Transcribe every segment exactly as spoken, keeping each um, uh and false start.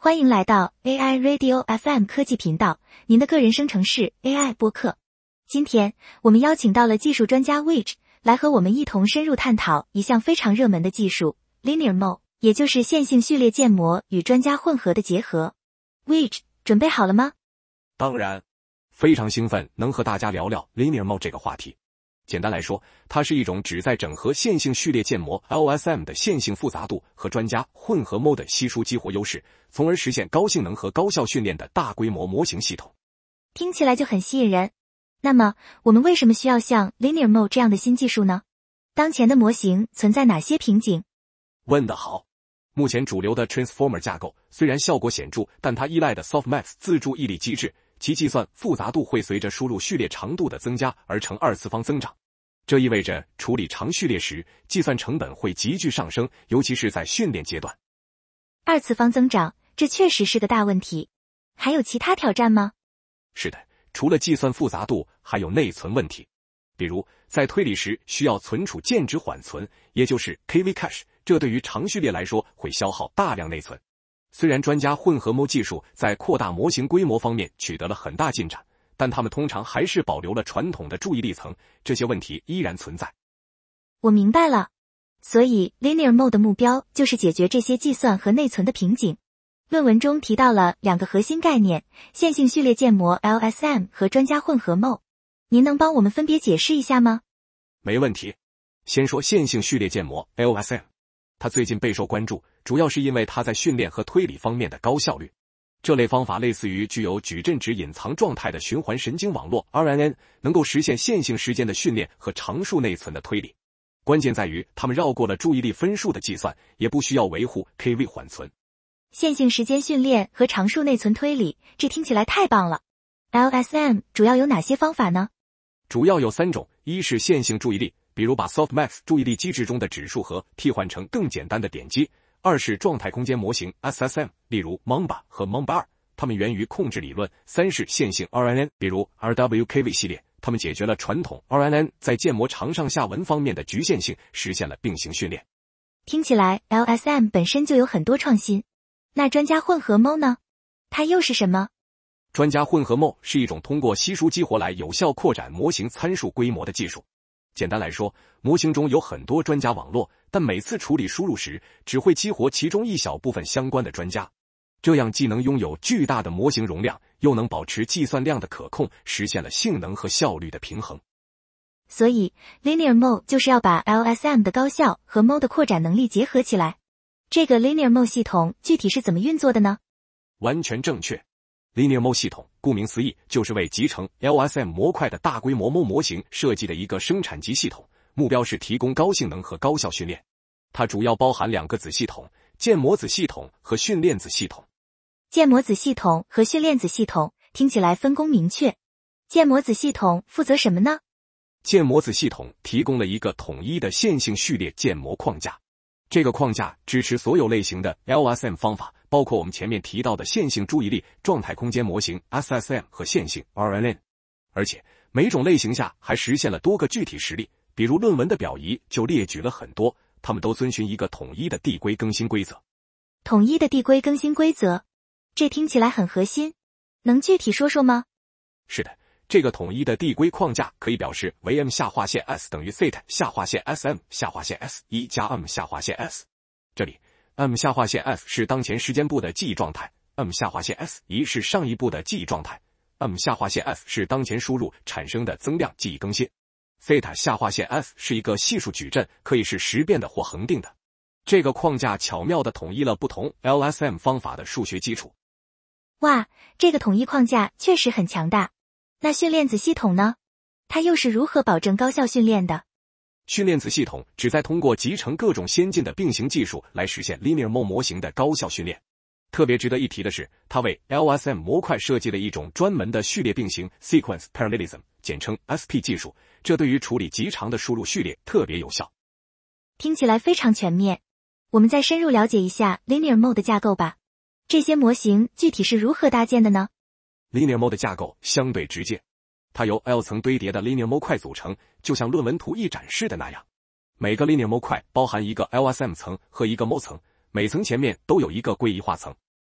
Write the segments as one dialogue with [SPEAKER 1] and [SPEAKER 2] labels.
[SPEAKER 1] 欢迎来到 A I Radio F M 科技频道，您的个人生成式 A I 播客。今天我们邀请到了技术专家 Widge 来和我们一同深入探讨一项非常热门的技术 Linear Mode， 也就是线性序列建模与专家混合的结合。Widge， 准备好了吗？
[SPEAKER 2] 当然，非常兴奋能和大家聊聊 Linear Mode 这个话题。简单来说，它是一种旨在整合线性序列建模 L S M 的线性复杂度和专家混合 Mode 的稀疏激活优势，从而实现高性能和高效训练的大规模模型系统。
[SPEAKER 1] 听起来就很吸引人。那么，我们为什么需要像 Linear Mode 这样的新技术呢？当前的模型存在哪些瓶颈？
[SPEAKER 2] 问得好。目前主流的 Transformer 架构虽然效果显著，但它依赖的 Softmax 自注意力机制，其计算复杂度会随着输入序列长度的增加而呈二次方增长。这意味着处理长序列时，计算成本会急剧上升，尤其是在训练阶段。
[SPEAKER 1] 二次方增长，这确实是个大问题。还有其他挑战吗？
[SPEAKER 2] 是的，除了计算复杂度，还有内存问题。比如，在推理时需要存储键值缓存，也就是 K V Cache， 这对于长序列来说会消耗大量内存。虽然专家混合模技术在扩大模型规模方面取得了很大进展，但他们通常还是保留了传统的注意力层，这些问题依然存在。
[SPEAKER 1] 我明白了。所以 Linear Mode 的目标就是解决这些计算和内存的瓶颈。论文中提到了两个核心概念，线性序列建模 L S M 和专家混合 Mode。您能帮我们分别解释一下吗？
[SPEAKER 2] 没问题。先说线性序列建模 L S M， 它最近备受关注，主要是因为它在训练和推理方面的高效率。这类方法类似于具有矩阵值隐藏状态的循环神经网络 R N N， 能够实现线性时间的训练和常数内存的推理。关键在于它们绕过了注意力分数的计算，也不需要维护 K V 缓存。
[SPEAKER 1] 线性时间训练和常数内存推理，这听起来太棒了。L S M 主要有哪些方法呢？
[SPEAKER 2] 主要有三种，一是线性注意力，比如把 Softmax 注意力机制中的指数和替换成更简单的点击；二是状态空间模型 S S M， 例如 Mamba 和 Mamba 二，它们源于控制理论；三是线性 R N N， 比如 R W K V 系列，它们解决了传统 R N N 在建模长上下文方面的局限性，实现了并行训练。
[SPEAKER 1] 听起来 L S M 本身就有很多创新。那专家混合 Mode 呢？它又是什么？
[SPEAKER 2] 专家混合 Mode 是一种通过稀疏激活来有效扩展模型参数规模的技术。简单来说，模型中有很多专家网络，但每次处理输入时，只会激活其中一小部分相关的专家。这样既能拥有巨大的模型容量，又能保持计算量的可控，实现了性能和效率的平衡。
[SPEAKER 1] 所以 Linear Mode 就是要把 L S M 的高效和 Mode 的扩展能力结合起来。这个 Linear Mode 系统具体是怎么运作的呢？
[SPEAKER 2] 完全正确。Linear Mode 系统顾名思义，就是为集成 L S M 模块的大规模 Mode 模型设计的一个生产级系统，目标是提供高性能和高效训练。它主要包含两个子系统，建模子系统和训练子系统。
[SPEAKER 1] 建模子系统和训练子系统听起来分工明确。建模子系统负责什么呢？
[SPEAKER 2] 建模子系统提供了一个统一的线性序列建模框架。这个框架支持所有类型的 L S M 方法，包括我们前面提到的线性注意力、状态空间模型 S S M 和线性 R N N。而且每种类型下还实现了多个具体实例，比如论文的表仪就列举了很多，它们都遵循一个统一的递归更新规则。
[SPEAKER 1] 统一的递归更新规则，这听起来很核心，能具体说说吗？
[SPEAKER 2] 是的。这个统一的递归框架可以表示为 m 下划线 s 等于 theta 下划线 sm 下划线 s 一 加 m 下划线 s。这里 m 下划线 f 是当前时间部的记忆状态 ，m 下划线 s 一是上一步的记忆状态 ，m 下划线 f 是当前输入产生的增量记忆更新。theta 下划线 f 是一个系数矩阵，可以是实变的或恒定的。这个框架巧妙地统一了不同 L S M 方法的数学基础。
[SPEAKER 1] 哇，这个统一框架确实很强大。那训练子系统呢？它又是如何保证高效训练的？
[SPEAKER 2] 训练子系统旨在通过集成各种先进的并行技术来实现 Linear Mode 模型的高效训练。特别值得一提的是，它为 L S M 模块设计了一种专门的序列并行 Sequence Parallelism， 简称 S P 技术，这对于处理极长的输入序列特别有效。
[SPEAKER 1] 听起来非常全面。我们再深入了解一下 Linear Mode 的架构吧。这些模型具体是如何搭建的呢？
[SPEAKER 2] Linear Mode 的架构相对直接，它由 L 层堆叠的 Linear Mode 块组成，就像论文图一展示的那样。每个 Linear Mode 块包含一个 L S M 层和一个 Mode 层，每层前面都有一个归一化层。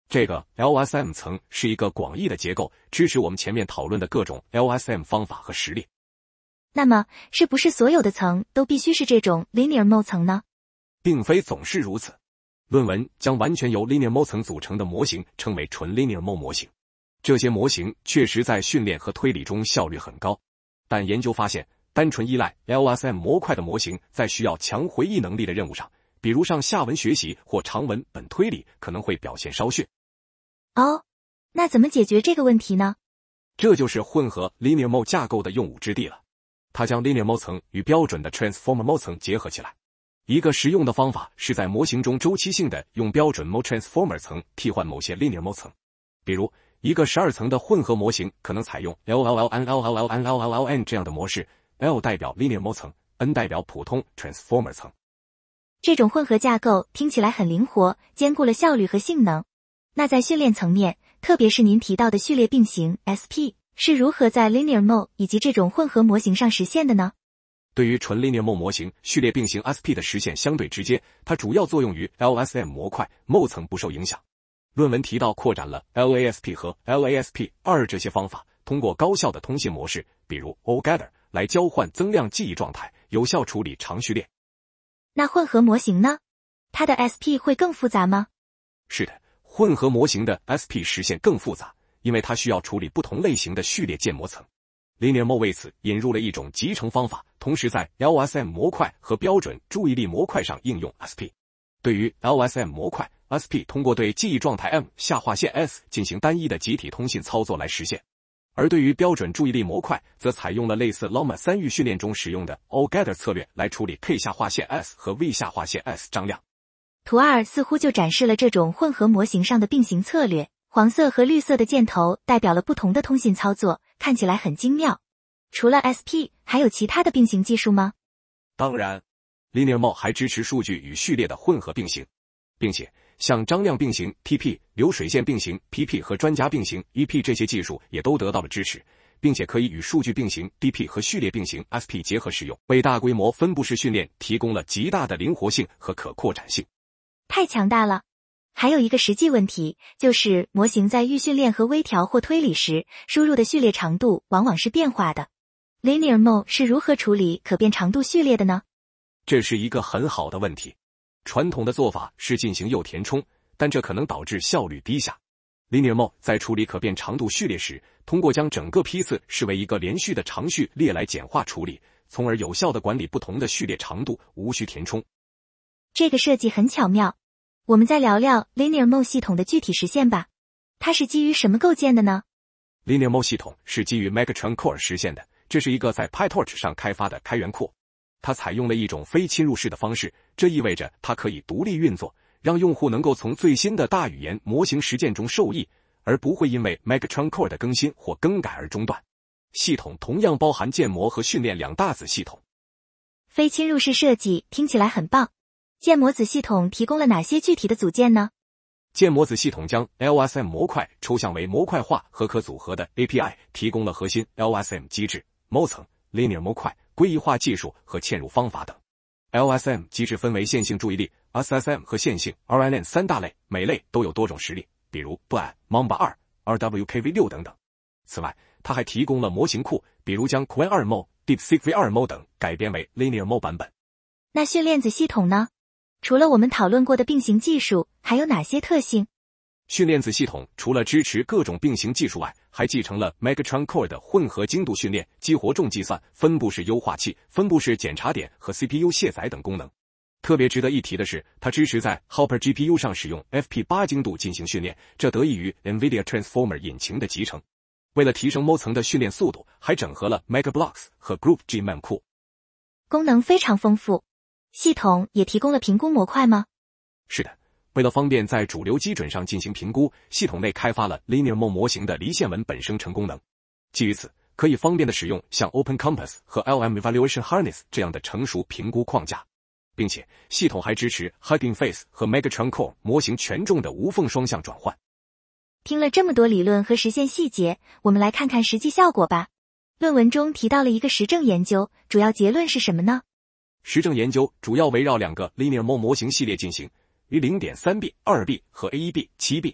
[SPEAKER 2] 这个 L S M 层是一个广义的结构，支持我们前面讨论的各种 L S M 方法和实例。
[SPEAKER 1] 那么，是不是所有的层都必须是这种 Linear Mode 层呢？
[SPEAKER 2] 并非总是如此。论文将完全由 Linear Mode 层组成的模型称为纯 Linear Mode 模型。这些模型确实在训练和推理中效率很高，但研究发现，单纯依赖 L S M 模块的模型在需要强回忆能力的任务上，比如上下文学习或长文本推理，可能会表现稍逊。
[SPEAKER 1] 哦，那怎么解决这个问题呢？
[SPEAKER 2] 这就是混合 Linear Mode 架构的用武之地了。它将 Linear Mode 层与标准的 Transformer Mode 层结合起来。一个实用的方法是在模型中周期性的用标准 Mode Transformer 层替换某些 Linear Mode 层。比如，一个十二层的混合模型可能采用 L L L N L L L N L L L N 这样的模式， L 代表 Linear Mode 层， N 代表普通 Transformer 层。
[SPEAKER 1] 这种混合架构听起来很灵活，兼顾了效率和性能。那在训练层面，特别是您提到的序列并行 S P， 是如何在 Linear Mode 以及这种混合模型上实现的呢？
[SPEAKER 2] 对于纯 Linear Mode 模型，序列并行 S P 的实现相对直接，它主要作用于 L S M 模块 Mode 层不受影响。论文提到扩展了 L A S P 和 L A S P 二 这些方法，通过高效的通信模式，比如 OGather 来交换增量记忆状态，有效处理长序列。
[SPEAKER 1] 那混合模型呢？它的 S P 会更复杂吗？
[SPEAKER 2] 是的，混合模型的 S P 实现更复杂，因为它需要处理不同类型的序列建模层。Linear Mode 为此引入了一种集成方法，同时在 L S M 模块和标准注意力模块上应用 S P。对于 L S M 模块， S P 通过对记忆状态 M 下划线 S 进行单一的集体通信操作来实现。而对于标准注意力模块，则采用了类似 Llama 三域训练中使用的 OGather 策略来处理 K 下划线 S 和 V 下划线 S 张量。
[SPEAKER 1] 图二似乎就展示了这种混合模型上的并行策略，黄色和绿色的箭头代表了不同的通信操作，看起来很精妙。除了 S P， 还有其他的并行技术吗？
[SPEAKER 2] 当然 ，Linear Mode 还支持数据与序列的混合并行，并且像张量并行 T P、流水线并行 P P 和专家并行 E P 这些技术也都得到了支持，并且可以与数据并行 D P 和序列并行 S P 结合使用，为大规模分布式训练提供了极大的灵活性和可扩展性。
[SPEAKER 1] 太强大了！还有一个实际问题，就是模型在预训练和微调或推理时，输入的序列长度往往是变化的。Linear Mode 是如何处理可变长度序列的呢？
[SPEAKER 2] 这是一个很好的问题。传统的做法是进行右填充，但这可能导致效率低下。Linear Mode 在处理可变长度序列时，通过将整个批次视为一个连续的长序列来简化处理，从而有效地管理不同的序列长度，无需填充。
[SPEAKER 1] 这个设计很巧妙。我们再聊聊 Linear Mode 系统的具体实现吧。它是基于什么构建的呢？
[SPEAKER 2] Linear Mode 系统是基于 Megatron Core 实现的，这是一个在 PyTorch 上开发的开源库。它采用了一种非侵入式的方式，这意味着它可以独立运作，让用户能够从最新的大语言模型实践中受益，而不会因为 Megatron Core 的更新或更改而中断。系统同样包含建模和训练两大子系统。
[SPEAKER 1] 非侵入式设计听起来很棒。建模子系统提供了哪些具体的组件呢？
[SPEAKER 2] 建模子系统将 L S M 模块抽象为模块化和可组合的 A P I， 提供了核心 L S M 机制、Mode 层、Linear 模块、归异化技术和嵌入方法等。L S M 机制分为线性注意力 S S M 和线性 R N N 三大类，每类都有多种实例，比如 B A、Mamba 二、R W K V 六等等。此外，它还提供了模型库，比如将 Qwen 二 Mode、DeepSeek V 二 Mode 等改编为 Linear Mode 版本。
[SPEAKER 1] 那训练子系统呢？除了我们讨论过的并行技术，还有哪些特性？
[SPEAKER 2] 训练子系统除了支持各种并行技术外，还继承了 Megatron Core 的混合精度训练、激活重计算、分布式优化器、分布式检查点和 C P U 卸载等功能。特别值得一提的是，它支持在 Hopper G P U 上使用 F P 八 精度进行训练，这得益于 NVIDIA Transformer 引擎的集成。为了提升 Mode 层的训练速度，还整合了 MegaBlocks 和 Group G Mem 库，
[SPEAKER 1] 功能非常丰富。系统也提供了评估模块吗？
[SPEAKER 2] 是的，为了方便在主流基准上进行评估，系统内开发了 Linear Mode 模型的离线文本生成功能。基于此，可以方便地使用像 OpenCompass 和 L M Evaluation Harness 这样的成熟评估框架，并且系统还支持 Hugging Face 和 Megatron Core 模型权重的无缝双向转换。
[SPEAKER 1] 听了这么多理论和实现细节，我们来看看实际效果吧。论文中提到了一个实证研究，主要结论是什么呢？
[SPEAKER 2] 实证研究主要围绕两个 Linear Mode 模型系列进行，于 零点三 B、二 B 和 A 一 B、七 B。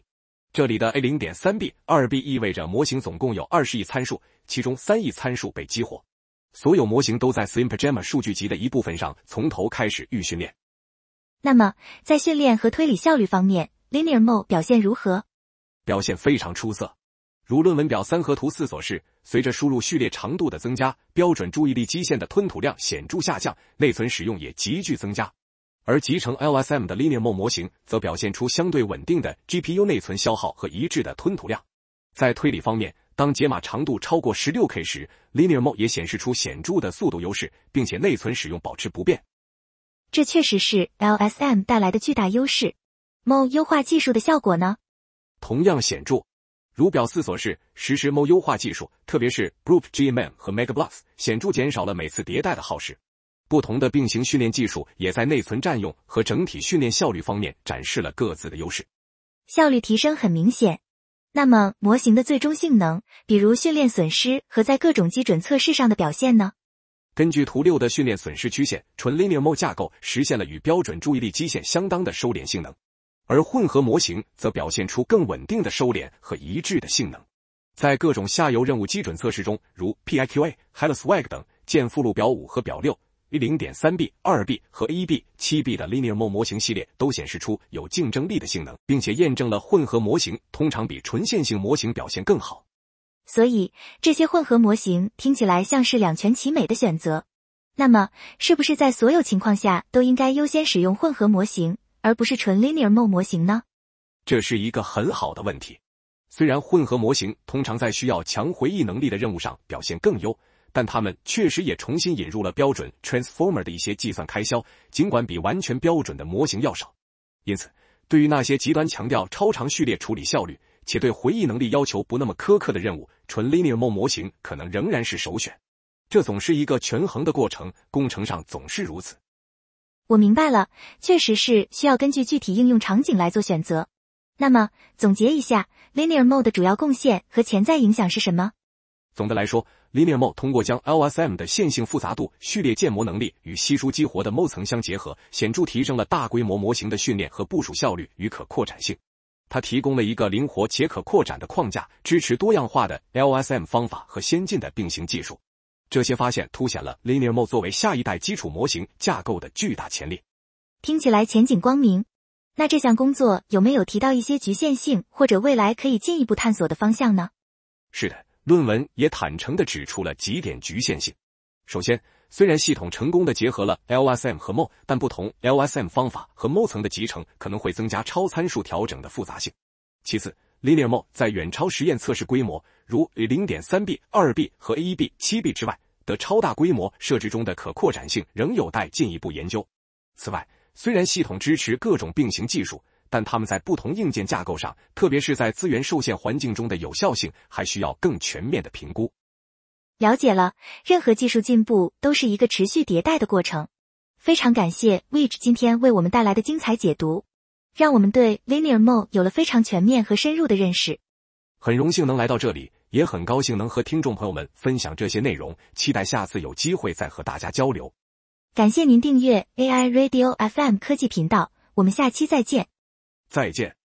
[SPEAKER 2] 这里的 A 零点三 B 二 B 意味着模型总共有二十亿参数，其中三亿参数被激活。所有模型都在 SlimPajama 数据集的一部分上从头开始预训练。
[SPEAKER 1] 那么，在训练和推理效率方面 ，Linear Mode 表现如何？
[SPEAKER 2] 表现非常出色。如论文表三和图四所示，随着输入序列长度的增加，标准注意力基线的吞吐量显著下降，内存使用也急剧增加。而集成 L S M 的 Linear Mode 模型则表现出相对稳定的 G P U 内存消耗和一致的吞吐量。在推理方面，当解码长度超过 十六K 时 ，Linear Mode 也显示出显著的速度优势，并且内存使用保持不变。
[SPEAKER 1] 这确实是 L S M 带来的巨大优势。Mode 优化技术的效果呢？
[SPEAKER 2] 同样显著。如表四所示，实施 Mode 优化技术，特别是 Group G M M 和 MegaBlocks， 显著减少了每次迭代的耗时。不同的并行训练技术也在内存占用和整体训练效率方面展示了各自的优势。
[SPEAKER 1] 效率提升很明显。那么，模型的最终性能，比如训练损失和在各种基准测试上的表现呢？
[SPEAKER 2] 根据图六的训练损失曲线，纯 Linear Mode 架构实现了与标准注意力基线相当的收敛性能，而混合模型则表现出更稳定的收敛和一致的性能。在各种下游任务基准测试中，如 P I Q A、HellaSwag 等，见附录表五和表六。A 零点三 B、二 B 和 一 B、七 B 的 Linear Mode 模型系列都显示出有竞争力的性能，并且验证了混合模型通常比纯线性模型表现更好。
[SPEAKER 1] 所以，这些混合模型听起来像是两全其美的选择。那么，是不是在所有情况下都应该优先使用混合模型，而不是纯 Linear Mode 模型呢？
[SPEAKER 2] 这是一个很好的问题。虽然混合模型通常在需要强回忆能力的任务上表现更优，但他们确实也重新引入了标准 Transformer 的一些计算开销，尽管比完全标准的模型要少。因此，对于那些极端强调超长序列处理效率，且对回忆能力要求不那么苛刻的任务，纯 Linear Mode 模型可能仍然是首选。这总是一个权衡的过程，工程上总是如此。
[SPEAKER 1] 我明白了，确实是需要根据具体应用场景来做选择。那么，总结一下 ，Linear Mode 的主要贡献和潜在影响是什么？
[SPEAKER 2] 总的来说， Linear Mode 通过将 L S M 的线性复杂度、序列建模能力与稀疏激活的 Mode 层相结合，显著提升了大规模模型的训练和部署效率与可扩展性。它提供了一个灵活且可扩展的框架，支持多样化的 L S M 方法和先进的并行技术。这些发现凸显了 Linear Mode 作为下一代基础模型架构的巨大潜力。
[SPEAKER 1] 听起来前景光明。那这项工作有没有提到一些局限性或者未来可以进一步探索的方向呢？
[SPEAKER 2] 是的，论文也坦诚地指出了几点局限性。首先，虽然系统成功地结合了 L S M 和 Mode， 但不同 L S M 方法和 Mode 层的集成可能会增加超参数调整的复杂性。其次， Linear Mode 在远超实验测试规模，如 零点三 B、二 B 和 一 B、七 B 之外的超大规模设置中的可扩展性仍有待进一步研究。此外，虽然系统支持各种并行技术，但它们在不同硬件架构上，特别是在资源受限环境中的有效性，还需要更全面的评估。
[SPEAKER 1] 了解了，任何技术进步都是一个持续迭代的过程。非常感谢 Widge 今天为我们带来的精彩解读，让我们对 Linear Mode 有了非常全面和深入的认识。
[SPEAKER 2] 很荣幸能来到这里，也很高兴能和听众朋友们分享这些内容，期待下次有机会再和大家交流。
[SPEAKER 1] 感谢您订阅 A I Radio F M 科技频道，我们下期再见。
[SPEAKER 2] 再见。